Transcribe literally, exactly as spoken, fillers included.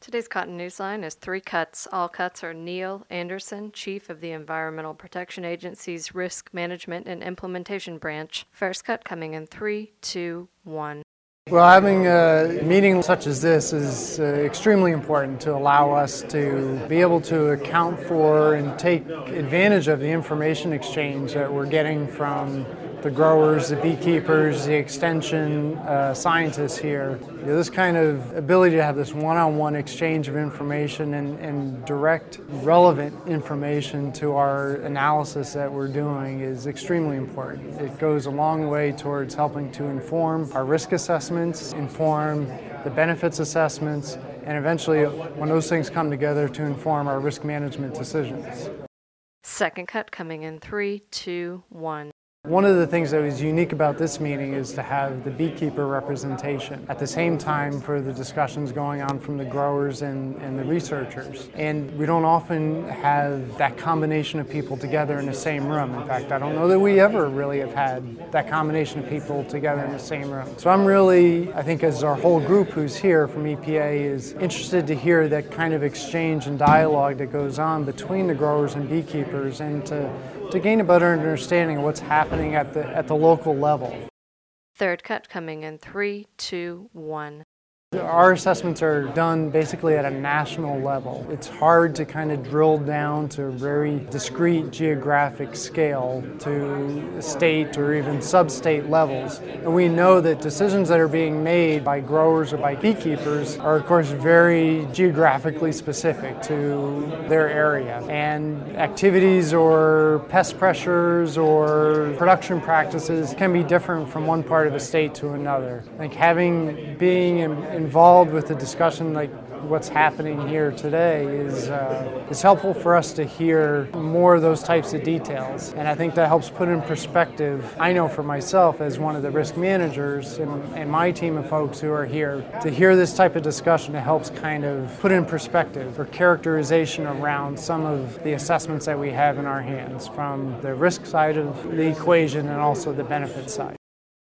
Today's Cotton Newsline is three cuts. All cuts are Neil Anderson, Chief of the Environmental Protection Agency's Risk Management and Implementation Branch. First cut coming in three, two, one. Well, having a meeting such as this is uh, extremely important to allow us to be able to account for and take advantage of the information exchange that we're getting from the growers, the beekeepers, the extension uh, scientists here. You know, this kind of ability to have this one-on-one exchange of information and, and direct, relevant information to our analysis that we're doing is extremely important. It goes a long way towards helping to inform our risk assessments, inform the benefits assessments, and eventually, when those things come together, to inform our risk management decisions. Second cut coming in three, two, one. One of the things that was unique about this meeting is to have the beekeeper representation at the same time for the discussions going on from the growers and, and the researchers. And we don't often have that combination of people together in the same room. In fact, I don't know that we ever really have had that combination of people together in the same room. So I'm really, I think as our whole group who's here from E P A is interested to hear that kind of exchange and dialogue that goes on between the growers and beekeepers, and to to gain a better understanding of what's happening at the at the local level. Third cut coming in three, two, one. Our assessments are done basically at a national level. It's hard to kind of drill down to a very discrete geographic scale to state or even sub-state levels. And we know that decisions that are being made by growers or by beekeepers are of course very geographically specific to their area. And activities or pest pressures or production practices can be different from one part of the state to another. Like having, being in involved with the discussion like what's happening here today is uh, is helpful for us to hear more of those types of details. And I think that helps put in perspective, I know for myself as one of the risk managers and, and my team of folks who are here, to hear this type of discussion, it helps kind of put in perspective or characterization around some of the assessments that we have in our hands from the risk side of the equation and also the benefit side.